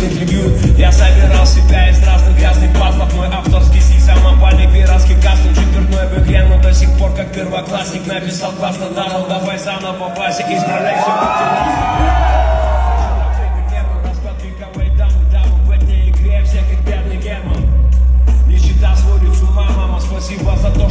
честный трибют. Я собирал себя из разных грязных пазлов. Мой авторский стиль, самопальный пиратский кастинг. Четвертной в игре, но до сих пор как первоклассник. Написал классно, даром, давай заново классик. Исправляй все, как ты нас. Расклад вековой дамы в этой игре все как бедный Герман. Нищета сводит с ума, мама, спасибо за то,